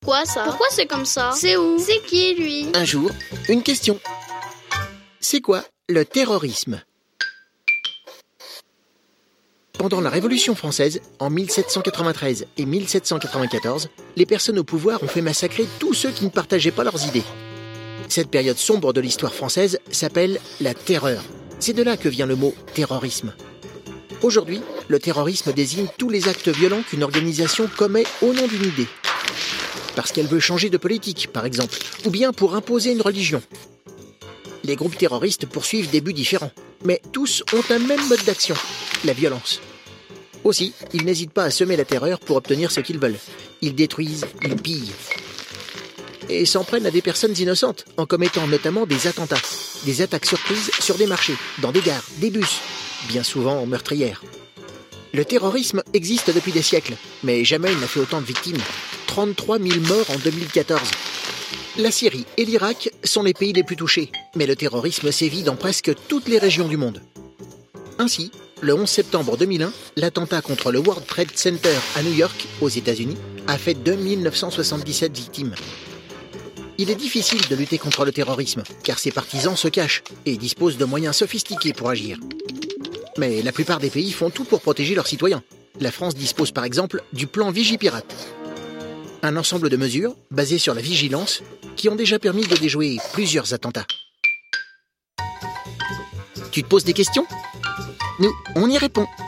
Quoi ça? Pourquoi c'est comme ça? C'est où? C'est qui lui? Un jour, une question. C'est quoi le terrorisme? Pendant la Révolution française, en 1793 et 1794, les personnes au pouvoir ont fait massacrer tous ceux qui ne partageaient pas leurs idées. Cette période sombre de l'histoire française s'appelle la terreur. C'est de là que vient le mot terrorisme. Aujourd'hui, le terrorisme désigne tous les actes violents qu'une organisation commet au nom d'une idée. Parce qu'elle veut changer de politique, par exemple, ou bien pour imposer une religion. Les groupes terroristes poursuivent des buts différents, mais tous ont un même mode d'action, la violence. Aussi, ils n'hésitent pas à semer la terreur pour obtenir ce qu'ils veulent. Ils détruisent, ils pillent. Et s'en prennent à des personnes innocentes, en commettant notamment des attentats, des attaques surprises sur des marchés, dans des gares, des bus, bien souvent meurtrières. Le terrorisme existe depuis des siècles, mais jamais il n'a fait autant de victimes. 33 000 morts en 2014. La Syrie et l'Irak sont les pays les plus touchés, mais le terrorisme sévit dans presque toutes les régions du monde. Ainsi, le 11 septembre 2001, l'attentat contre le World Trade Center à New York, aux États-Unis, a fait 2977 victimes. Il est difficile de lutter contre le terrorisme, car ses partisans se cachent et disposent de moyens sophistiqués pour agir. Mais la plupart des pays font tout pour protéger leurs citoyens. La France dispose par exemple du plan Vigipirate. Un ensemble de mesures, basées sur la vigilance, qui ont déjà permis de déjouer plusieurs attentats. Tu te poses des questions ? Nous, on y répond.